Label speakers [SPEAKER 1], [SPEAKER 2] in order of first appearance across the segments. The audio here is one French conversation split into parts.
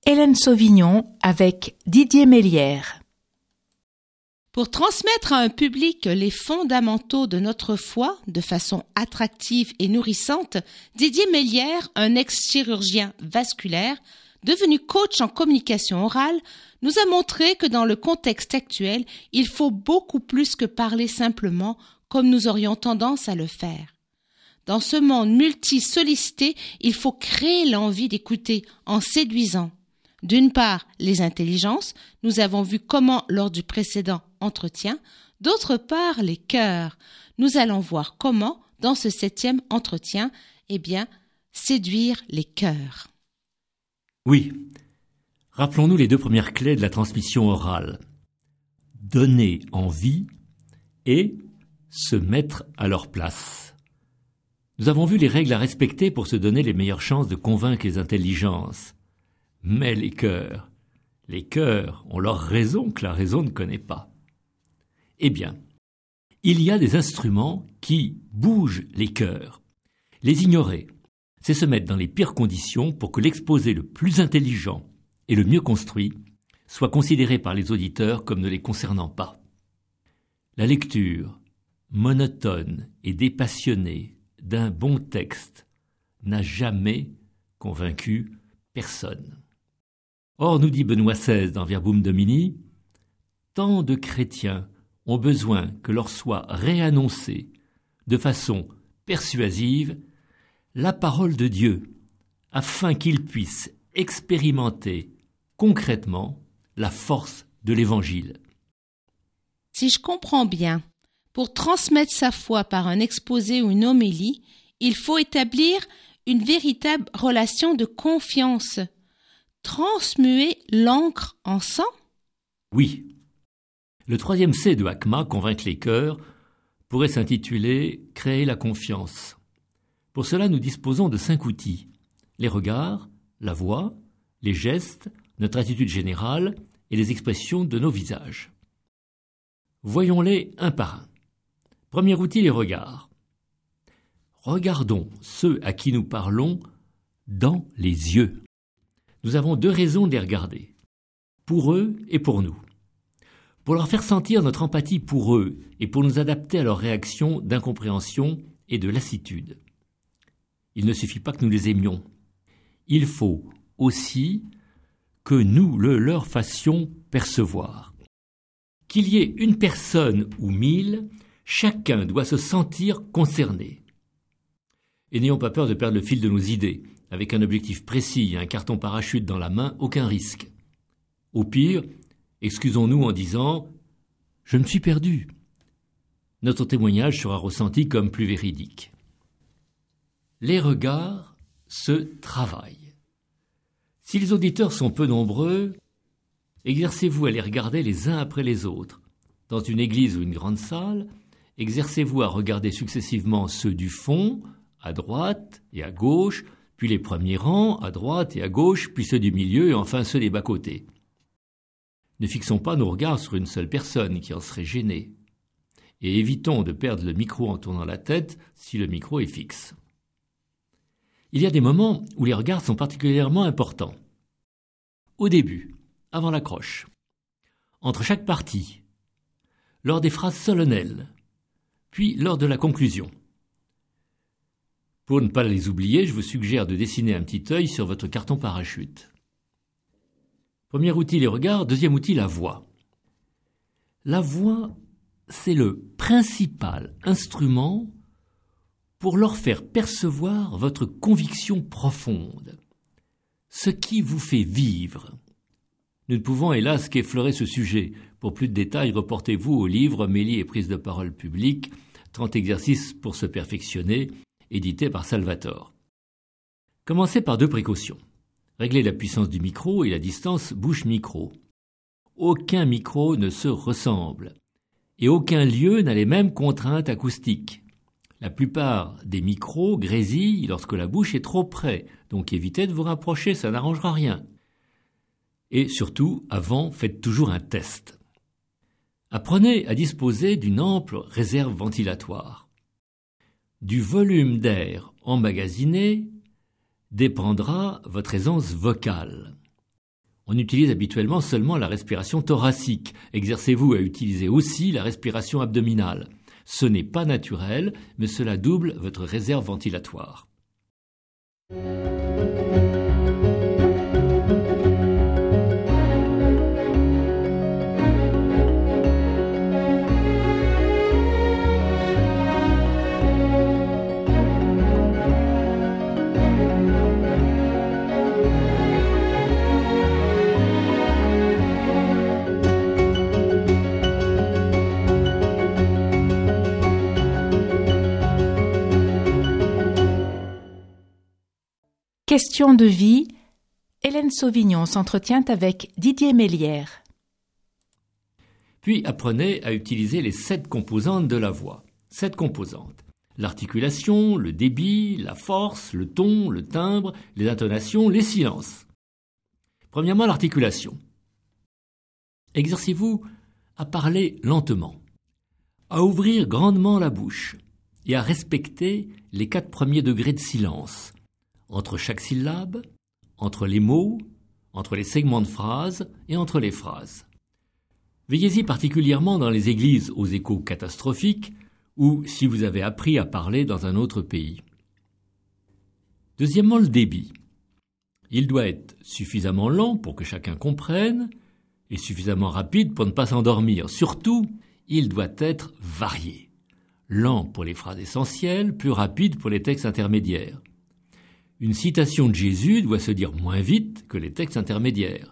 [SPEAKER 1] Hélène Sauvignon avec Didier Mélière.
[SPEAKER 2] Pour transmettre à un public les fondamentaux de notre foi de façon attractive et nourrissante, Didier Mélière, un ex-chirurgien vasculaire, devenu coach en communication orale, nous a montré que dans le contexte actuel, il faut beaucoup plus que parler simplement comme nous aurions tendance à le faire. Dans ce monde multi-sollicité, il faut créer l'envie d'écouter en séduisant. D'une part, les intelligences, nous avons vu comment lors du précédent entretien. D'autre part, les cœurs. Nous allons voir comment, dans ce 7e entretien, séduire les cœurs.
[SPEAKER 3] Oui. Rappelons-nous les 2 premières clés de la transmission orale. Donner envie et se mettre à leur place. Nous avons vu les règles à respecter pour se donner les meilleures chances de convaincre les intelligences. Mais les cœurs ont leur raison que la raison ne connaît pas. Eh bien, il y a des instruments qui bougent les cœurs. Les ignorer, c'est se mettre dans les pires conditions pour que l'exposé le plus intelligent et le mieux construit soit considéré par les auditeurs comme ne les concernant pas. La lecture monotone et dépassionnée d'un bon texte n'a jamais convaincu personne. Or, nous dit Benoît XVI dans Verbum Domini, tant de chrétiens ont besoin que leur soit réannoncée de façon persuasive la parole de Dieu, afin qu'ils puissent expérimenter concrètement la force de l'Évangile.
[SPEAKER 2] Si je comprends bien, pour transmettre sa foi par un exposé ou une homélie, il faut établir une véritable relation de confiance. Transmuer l'encre en sang ?
[SPEAKER 3] Oui. Le 3e C de Hakma, convaincre les cœurs, pourrait s'intituler « Créer la confiance ». Pour cela, nous disposons de 5 outils. Les regards, la voix, les gestes, notre attitude générale et les expressions de nos visages. Voyons-les un par un. Premier outil, les regards. Regardons ceux à qui nous parlons dans les yeux. Nous avons 2 raisons de les regarder, pour eux et pour nous. Pour leur faire sentir notre empathie pour eux et pour nous adapter à leurs réactions d'incompréhension et de lassitude. Il ne suffit pas que nous les aimions. Il faut aussi que nous le leur fassions percevoir. Qu'il y ait une personne ou 1000, chacun doit se sentir concerné. Et n'ayons pas peur de perdre le fil de nos idées. Avec un objectif précis et un carton parachute dans la main, aucun risque. Au pire, excusons-nous en disant « Je me suis perdu ». Notre témoignage sera ressenti comme plus véridique. Les regards se travaillent. Si les auditeurs sont peu nombreux, exercez-vous à les regarder les uns après les autres. Dans une église ou une grande salle, exercez-vous à regarder successivement ceux du fond, à droite et à gauche, puis les premiers rangs, à droite et à gauche, puis ceux du milieu et enfin ceux des bas-côtés. Ne fixons pas nos regards sur une seule personne qui en serait gênée. Et évitons de perdre le micro en tournant la tête si le micro est fixe. Il y a des moments où les regards sont particulièrement importants. Au début, avant l'accroche, entre chaque partie, lors des phrases solennelles, puis lors de la conclusion. Pour ne pas les oublier, je vous suggère de dessiner un petit œil sur votre carton parachute. Premier outil, les regards. 2e outil, la voix. La voix, c'est le principal instrument pour leur faire percevoir votre conviction profonde, ce qui vous fait vivre. Nous ne pouvons hélas qu'effleurer ce sujet. Pour plus de détails, reportez-vous au livre « Mélie et prise de parole publique, 30 exercices pour se perfectionner », édité par Salvatore. Commencez par 2 précautions. Réglez la puissance du micro et la distance bouche-micro. Aucun micro ne se ressemble et aucun lieu n'a les mêmes contraintes acoustiques. La plupart des micros grésillent lorsque la bouche est trop près, donc évitez de vous rapprocher, ça n'arrangera rien. Et surtout, avant, faites toujours un test. Apprenez à disposer d'une ample réserve ventilatoire. Du volume d'air emmagasiné dépendra votre aisance vocale. On utilise habituellement seulement la respiration thoracique. Exercez-vous à utiliser aussi la respiration abdominale. Ce n'est pas naturel, mais cela double votre réserve ventilatoire.
[SPEAKER 1] Question de vie. Hélène Sauvignon s'entretient avec Didier Mélière.
[SPEAKER 3] Puis apprenez à utiliser les 7 composantes de la voix. 7 composantes. L'articulation, le débit, la force, le ton, le timbre, les intonations, les silences. Premièrement, l'articulation. Exercez-vous à parler lentement, à ouvrir grandement la bouche et à respecter les 4 premiers degrés de silence entre chaque syllabe, entre les mots, entre les segments de phrases et entre les phrases. Veillez-y particulièrement dans les églises aux échos catastrophiques ou si vous avez appris à parler dans un autre pays. Deuxièmement, le débit. Il doit être suffisamment lent pour que chacun comprenne et suffisamment rapide pour ne pas s'endormir. Surtout, il doit être varié. Lent pour les phrases essentielles, plus rapide pour les textes intermédiaires. Une citation de Jésus doit se dire moins vite que les textes intermédiaires.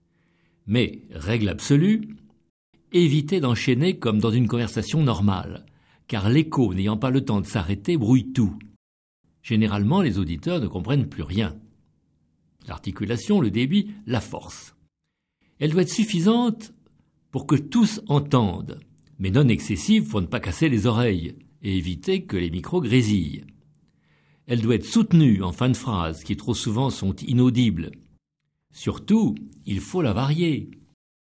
[SPEAKER 3] Mais, règle absolue, évitez d'enchaîner comme dans une conversation normale, car l'écho n'ayant pas le temps de s'arrêter brouille tout. Généralement, les auditeurs ne comprennent plus rien. L'articulation, le débit, la force. Elle doit être suffisante pour que tous entendent, mais non excessive pour ne pas casser les oreilles et éviter que les micros grésillent. Elle doit être soutenue en fin de phrase, qui trop souvent sont inaudibles. Surtout, il faut la varier.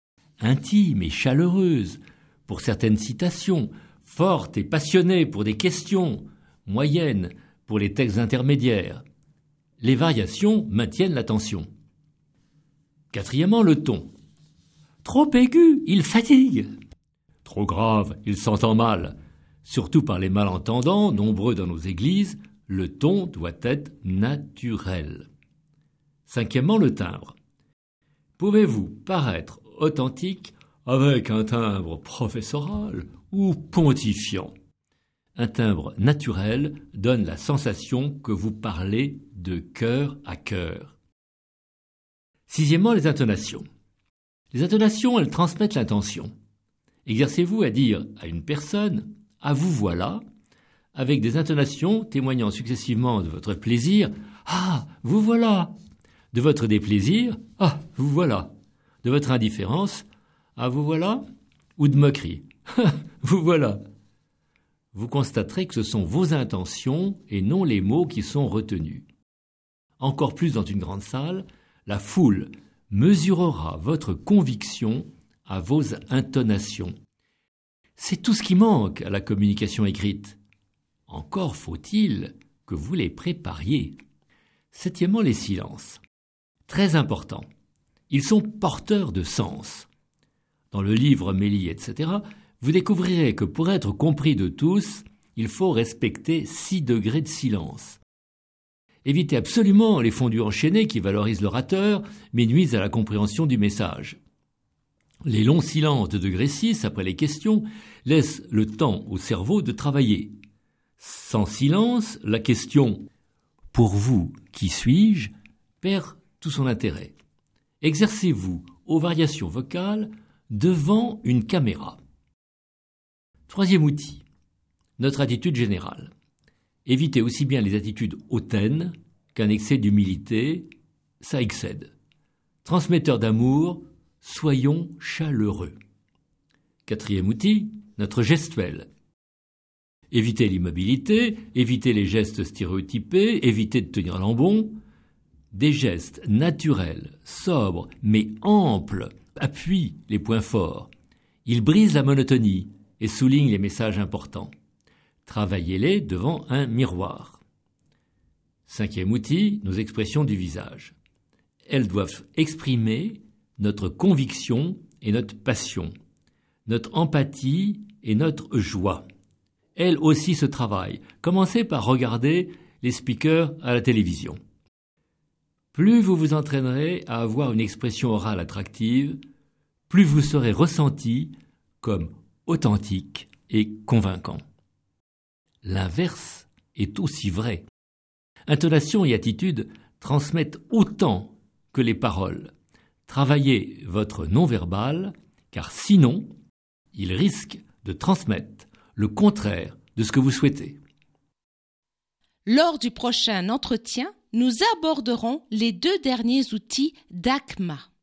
[SPEAKER 3] Intime et chaleureuse pour certaines citations, forte et passionnée pour des questions, moyenne pour les textes intermédiaires. Les variations maintiennent l'attention. Quatrièmement, le ton. Trop aigu, il fatigue. Trop grave, il s'entend mal. Surtout par les malentendants, nombreux dans nos églises, le ton doit être naturel. Cinquièmement, le timbre. Pouvez-vous paraître authentique avec un timbre professoral ou pontifiant? Un timbre naturel donne la sensation que vous parlez de cœur à cœur. Sixièmement, les intonations. Les intonations, elles transmettent l'intention. Exercez-vous à dire à une personne « à vous voilà » avec des intonations témoignant successivement de votre plaisir « ah, vous voilà », de votre déplaisir « ah, vous voilà », de votre indifférence « ah, vous voilà » ou de moquerie « vous voilà ». Vous constaterez que ce sont vos intentions et non les mots qui sont retenus. Encore plus dans une grande salle, la foule mesurera votre conviction à vos intonations. C'est tout ce qui manque à la communication écrite. Encore faut-il que vous les prépariez. Septièmement, les silences. Très important. Ils sont porteurs de sens. Dans le livre Mélie, etc., vous découvrirez que pour être compris de tous, il faut respecter 6 degrés de silence. Évitez absolument les fondus enchaînés qui valorisent l'orateur, mais nuisent à la compréhension du message. Les longs silences de degré 6 après les questions laissent le temps au cerveau de travailler. Sans silence, la question « Pour vous, qui suis-je » perd tout son intérêt. Exercez-vous aux variations vocales devant une caméra. Troisième outil, notre attitude générale. Évitez aussi bien les attitudes hautaines qu'un excès d'humilité, ça excède. Transmetteur d'amour, soyons chaleureux. Quatrième outil, notre gestuelle. Évitez l'immobilité, évitez les gestes stéréotypés, évitez de tenir l'embon. Des gestes naturels, sobres, mais amples, appuient les points forts. Ils brisent la monotonie et soulignent les messages importants. Travaillez-les devant un miroir. Cinquième outil, nos expressions du visage. Elles doivent exprimer notre conviction et notre passion, notre empathie et notre joie. Elle aussi se travaille. Commencez par regarder les speakers à la télévision. Plus vous vous entraînerez à avoir une expression orale attractive, plus vous serez ressenti comme authentique et convaincant. L'inverse est aussi vrai. Intonation et attitude transmettent autant que les paroles. Travaillez votre non-verbal, car sinon, il risque de transmettre le contraire de ce que vous souhaitez.
[SPEAKER 2] Lors du prochain entretien, nous aborderons les 2 derniers outils d'ACMA.